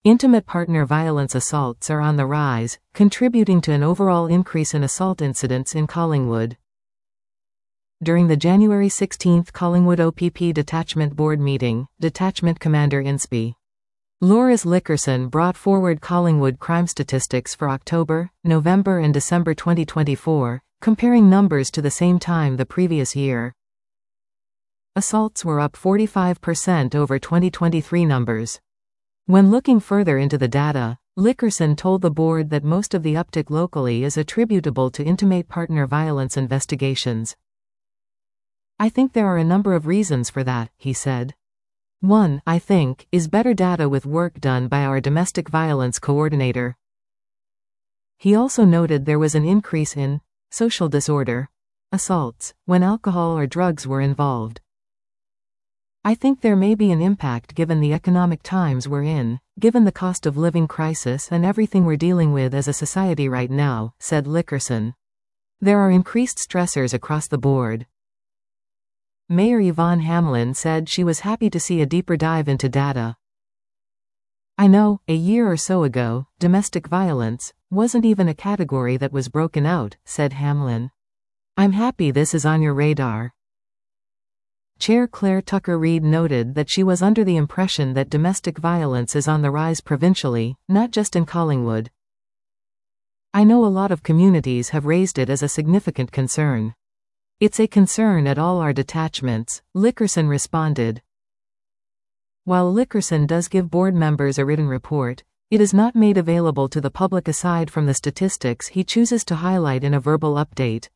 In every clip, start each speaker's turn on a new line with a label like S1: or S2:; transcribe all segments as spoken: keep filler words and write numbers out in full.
S1: Intimate partner violence assaults are on the rise, contributing to an overall increase in assault incidents in Collingwood. During the January sixteenth Collingwood O P P Detachment Board meeting, Detachment Commander Inspy Loris Lickerson brought forward Collingwood crime statistics for October, November and December twenty twenty-four, comparing numbers to the same time the previous year. Assaults were up forty-five percent over twenty twenty-three numbers. When looking further into the data, Lickerson told the board that most of the uptick locally is attributable to intimate partner violence investigations. "I think there are a number of reasons for that," he said. One, I think, is better data with work done by our domestic violence coordinator. He also noted there was an increase in social disorder assaults when alcohol or drugs were involved. "I think there may be an impact given the economic times we're in, given the cost of living crisis and everything we're dealing with as a society right now," said Lickerson. "There are increased stressors across the board." Mayor Yvonne Hamlin said she was happy to see a deeper dive into data. "I know, a year or so ago, domestic violence wasn't even a category that was broken out," said Hamlin. "I'm happy this is on your radar." Chair Claire Tucker-Reid noted that she was under the impression that domestic violence is on the rise provincially, not just in Collingwood. "I know a lot of communities have raised it as a significant concern. It's a concern at all our detachments," Lickerson responded. While Lickerson does give board members a written report, it is not made available to the public aside from the statistics he chooses to highlight in a verbal update.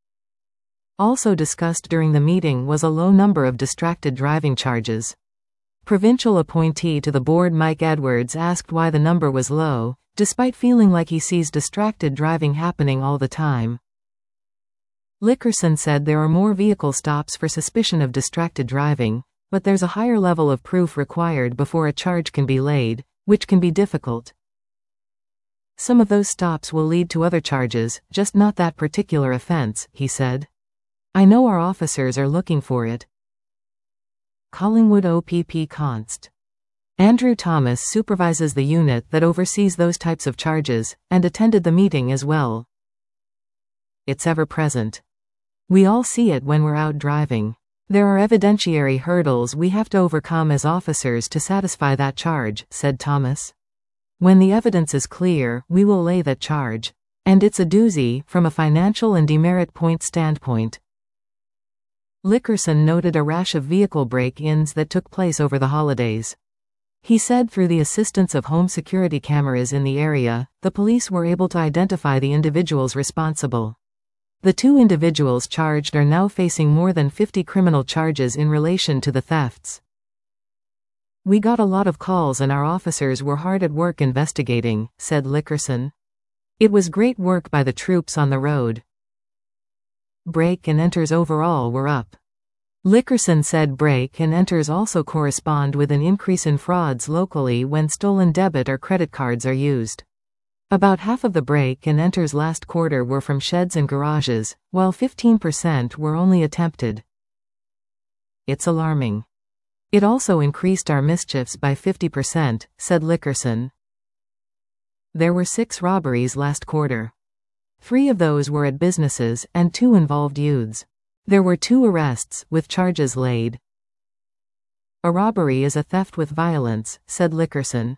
S1: Also discussed during the meeting was a low number of distracted driving charges. Provincial appointee to the board Mike Edwards asked why the number was low, despite feeling like he sees distracted driving happening all the time. Lickerson said there are more vehicle stops for suspicion of distracted driving, but there's a higher level of proof required before a charge can be laid, which can be difficult. "Some of those stops will lead to other charges, just not that particular offense," he said. "I know our officers are looking for it." Collingwood O P P Const. Andrew Thomas supervises the unit that oversees those types of charges, and attended the meeting as well. "It's ever present. We all see it when we're out driving. There are evidentiary hurdles we have to overcome as officers to satisfy that charge," said Thomas. "When the evidence is clear, we will lay that charge. And it's a doozy, from a financial and demerit point standpoint." Lickerson noted a rash of vehicle break-ins that took place over the holidays. He said through the assistance of home security cameras in the area, the police were able to identify the individuals responsible. The two individuals charged are now facing more than fifty criminal charges in relation to the thefts. "We got a lot of calls and our officers were hard at work investigating," said Lickerson. "It was great work by the troops on the road." Break and enters overall were up. Lickerson said break and enters also correspond with an increase in frauds locally when stolen debit or credit cards are used. About half of the break and enters last quarter were from sheds and garages, while fifteen percent were only attempted. "It's alarming. It also increased our mischiefs by fifty percent, said Lickerson. There were six robberies last quarter. Three of those were at businesses, and two involved youths. There were two arrests, with charges laid. A robbery is a theft with violence, said Lickerson.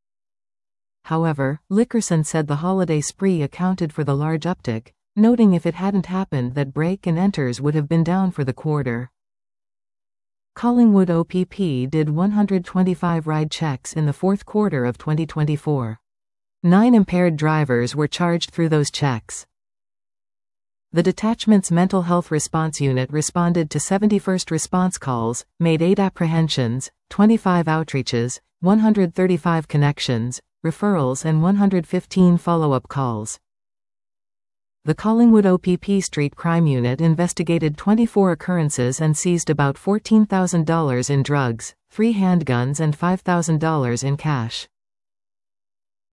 S1: However, Lickerson said the holiday spree accounted for the large uptick, noting if it hadn't happened that break and enters would have been down for the quarter. Collingwood O P P did one hundred twenty-five ride checks in the fourth quarter of twenty twenty-four. Nine impaired drivers were charged through those checks. The detachment's mental health response unit responded to seventy-first response calls, made eight apprehensions, twenty-five outreaches, one hundred thirty-five connections, referrals and one hundred fifteen follow-up calls. The Collingwood O P P Street Crime Unit investigated twenty-four occurrences and seized about fourteen thousand dollars in drugs, three handguns and five thousand dollars in cash.